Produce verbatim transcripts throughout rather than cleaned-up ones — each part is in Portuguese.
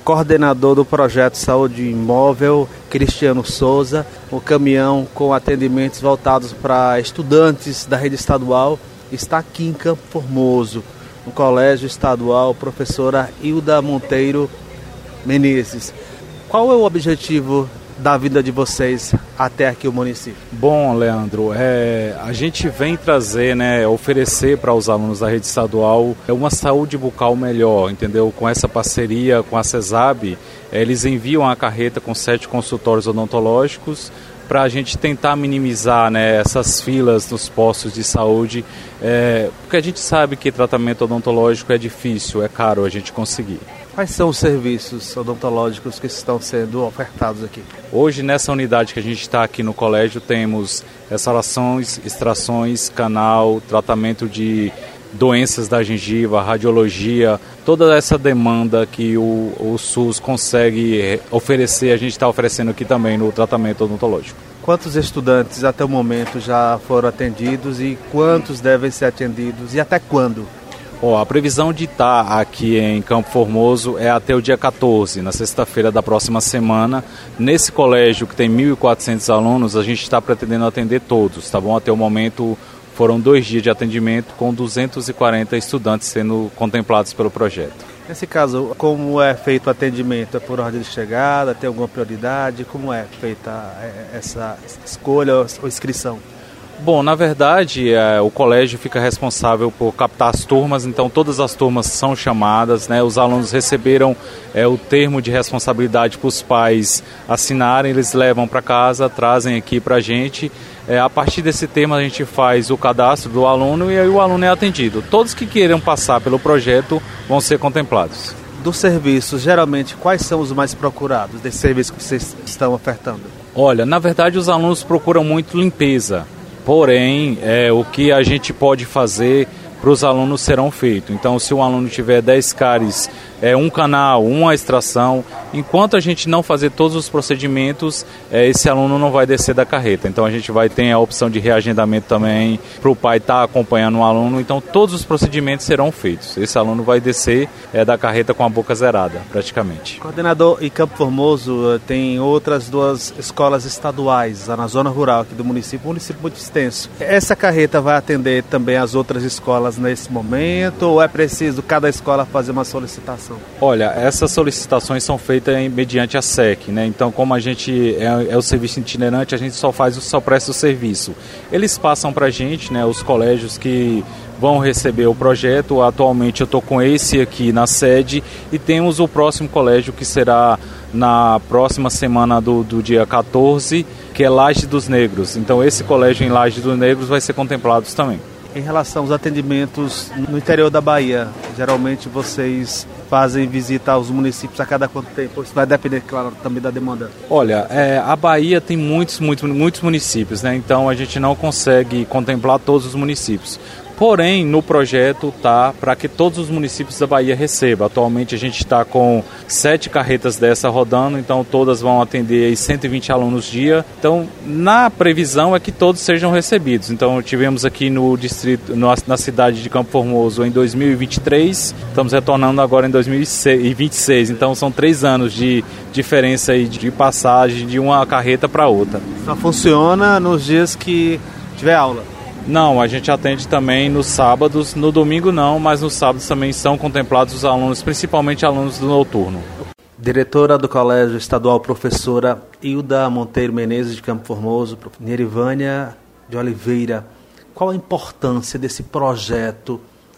coordenador do projeto Saúde Imóvel, Cristiano Souza, o caminhão com atendimentos voltados para estudantes da rede estadual, está aqui em Campo Formoso, no Colégio Estadual Professora Hilda Monteiro Menezes. Qual é o objetivo da vinda de vocês até aqui o município? Bom, Leandro, é, a gente vem trazer, né, oferecer para os alunos da rede estadual uma saúde bucal melhor, entendeu? Com essa parceria com a CESAB, eles enviam a carreta com sete consultórios odontológicos para a gente tentar minimizar, né, essas filas nos postos de saúde, é, porque a gente sabe que tratamento odontológico é difícil, é caro a gente conseguir. Quais são os serviços odontológicos que estão sendo ofertados aqui? Hoje, nessa unidade que a gente está aqui no colégio, temos restaurações, extrações, canal, tratamento de doenças da gengiva, radiologia, toda essa demanda que o, o SUS consegue oferecer, a gente está oferecendo aqui também no tratamento odontológico. Quantos estudantes até o momento já foram atendidos e quantos devem ser atendidos e até quando? Oh, a previsão de estar aqui em Campo Formoso é até o dia quatorze, na sexta-feira da próxima semana. Nesse colégio que tem mil e quatrocentos alunos, a gente está pretendendo atender todos, tá bom? Até o momento foram dois dias de atendimento com duzentos e quarenta estudantes sendo contemplados pelo projeto. Nesse caso, como é feito o atendimento? É por ordem de chegada? Tem alguma prioridade? Como é feita essa escolha ou inscrição? Bom, na verdade, é, o colégio fica responsável por captar as turmas, então todas as turmas são chamadas, né? Os alunos receberam é, o termo de responsabilidade para os pais assinarem, eles levam para casa, trazem aqui para a gente. É, a partir desse termo a gente faz o cadastro do aluno e aí o aluno é atendido. Todos que queiram passar pelo projeto vão ser contemplados. Dos serviços, geralmente, quais são os mais procurados desses serviços que vocês estão ofertando? Olha, na verdade os alunos procuram muito limpeza. Porém, é, o que a gente pode fazer para os alunos serão feitos. Então, se um aluno tiver dez cáries, é, um canal, uma extração, enquanto a gente não fazer todos os procedimentos, é, esse aluno não vai descer da carreta. Então, a gente vai ter a opção de reagendamento também para o pai estar tá acompanhando o aluno. Então, todos os procedimentos serão feitos. Esse aluno vai descer é, da carreta com a boca zerada, praticamente. Coordenador, em Campo Formoso tem outras duas escolas estaduais, na zona rural aqui do município, um município muito extenso. Essa carreta vai atender também as outras escolas nesse momento ou é preciso cada escola fazer uma solicitação? Olha, essas solicitações são feitas em, mediante a S E C, né? Então, como a gente é, é o serviço itinerante, a gente só faz, só presta o serviço. Eles passam para a gente, né, os colégios que vão receber o projeto. Atualmente eu estou com esse aqui na sede e temos o próximo colégio que será na próxima semana do, do dia quatorze, que é Laje dos Negros. Então, esse colégio em Laje dos Negros vai ser contemplado também. Em relação aos atendimentos no interior da Bahia, geralmente vocês fazem visita aos municípios a cada quanto tempo? Isso vai depender, claro, também da demanda. Olha, é, a Bahia tem muitos, muitos, muitos municípios, né? Então a gente não consegue contemplar todos os municípios. Porém, no projeto tá para que todos os municípios da Bahia recebam. Atualmente a gente está com sete carretas dessa rodando, então todas vão atender aí cento e vinte alunos dia. Então, na previsão é que todos sejam recebidos. Então, tivemos aqui no distrito, na cidade de Campo Formoso em dois mil e vinte e três, estamos retornando agora em dois mil e vinte e seis. Então, são três anos de diferença aí de passagem de uma carreta para outra. Só funciona nos dias que tiver aula? Não, a gente atende também nos sábados, no domingo não, mas nos sábados também são contemplados os alunos, principalmente alunos do noturno. Diretora do Colégio Estadual Professora Hilda Monteiro Menezes de Campo Formoso, Nerivânia de Oliveira, qual a importância desse projeto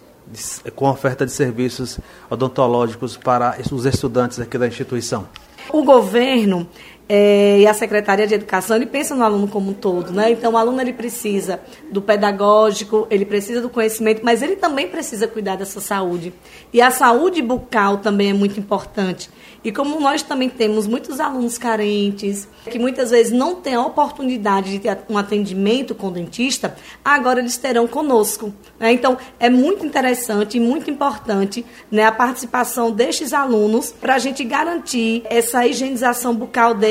de, com oferta de serviços odontológicos para os estudantes aqui da instituição? O governo é, e a Secretaria de Educação, ele pensa no aluno como um todo, né? Então, o aluno ele precisa do pedagógico, ele precisa do conhecimento, mas ele também precisa cuidar dessa saúde. E a saúde bucal também é muito importante. E como nós também temos muitos alunos carentes, que muitas vezes não têm a oportunidade de ter um atendimento com o dentista, agora eles terão conosco, né? Então, é muito interessante e muito importante, né, a participação destes alunos para a gente garantir essa higienização bucal deles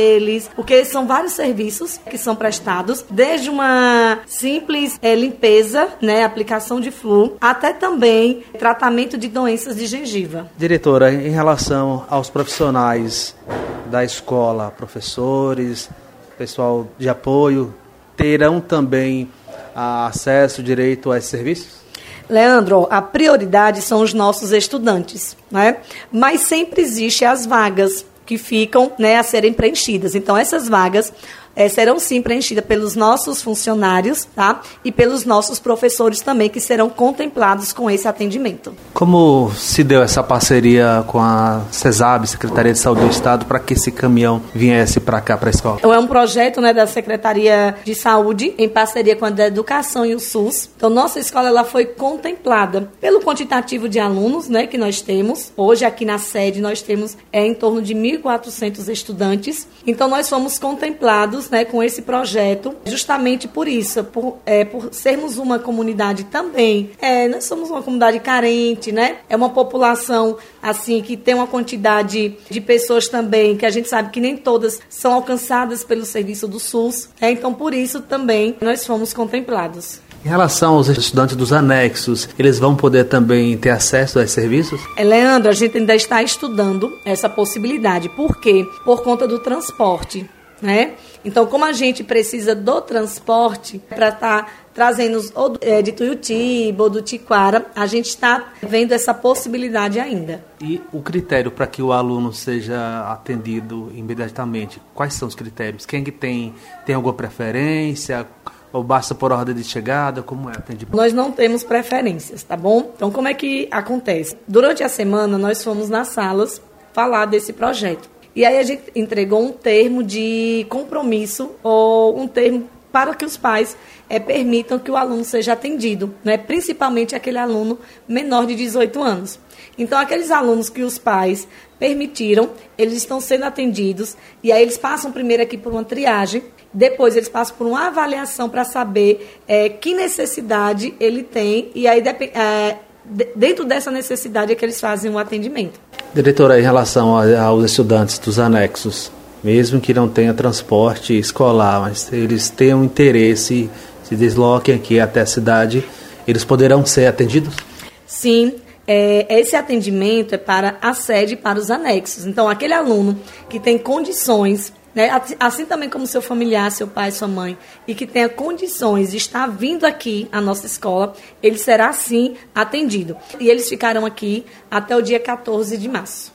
deles, porque são vários serviços que são prestados, desde uma simples é, limpeza, né, aplicação de flúor, até também tratamento de doenças de gengiva. Diretora, em relação aos profissionais da escola, professores, pessoal de apoio, terão também acesso, direito a esses serviços? Leandro, a prioridade são os nossos estudantes, né? Mas sempre existem as vagas que ficam, né, a serem preenchidas. Então, essas vagas é, serão sim preenchidas pelos nossos funcionários, tá? E pelos nossos professores também, que serão contemplados com esse atendimento. Como se deu essa parceria com a CESAB, Secretaria de Saúde do Estado, para que esse caminhão viesse para cá, para a escola? Então, é um projeto, né, da Secretaria de Saúde, em parceria com a da Educação e o SUS. Então, nossa escola ela foi contemplada pelo quantitativo de alunos, né, que nós temos. Hoje, aqui na sede, nós temos é, em torno de mil e quatrocentos estudantes. Então, nós fomos contemplados, né, com esse projeto, justamente por isso, por, é, por sermos uma comunidade também, é, nós somos uma comunidade carente, né, é uma população, assim, que tem uma quantidade de pessoas também, que a gente sabe que nem todas são alcançadas pelo serviço do SUS, é, então por isso também nós fomos contemplados. Em relação aos estudantes dos anexos, eles vão poder também ter acesso a esses serviços? É, Leandro, a gente ainda está estudando essa possibilidade. Por quê? Por conta do transporte, né? Então, como a gente precisa do transporte para estar tá trazendo ou é, de Tuiutiba ou do Tiquara, a gente está vendo essa possibilidade ainda. E o critério para que o aluno seja atendido imediatamente, quais são os critérios? Quem que tem, tem alguma preferência? Ou basta por ordem de chegada? Como é atendimento? Nós não temos preferências, tá bom? Então, como é que acontece? Durante a semana, nós fomos nas salas falar desse projeto. E aí a gente entregou um termo de compromisso ou um termo para que os pais é, permitam que o aluno seja atendido, né? Principalmente aquele aluno menor de dezoito anos. Então, aqueles alunos que os pais permitiram, eles estão sendo atendidos e aí eles passam primeiro aqui por uma triagem, depois eles passam por uma avaliação para saber é, que necessidade ele tem e aí é, dentro dessa necessidade é que eles fazem o atendimento. Diretora, em relação aos estudantes dos anexos, mesmo que não tenha transporte escolar, mas eles tenham interesse, se desloquem aqui até a cidade, eles poderão ser atendidos? Sim, é, esse atendimento é para a sede e para os anexos. Então, aquele aluno que tem condições, né, assim também como seu familiar, seu pai, sua mãe, e que tenha condições de estar vindo aqui à nossa escola, ele será sim atendido. E eles ficarão aqui até o dia quatorze de março.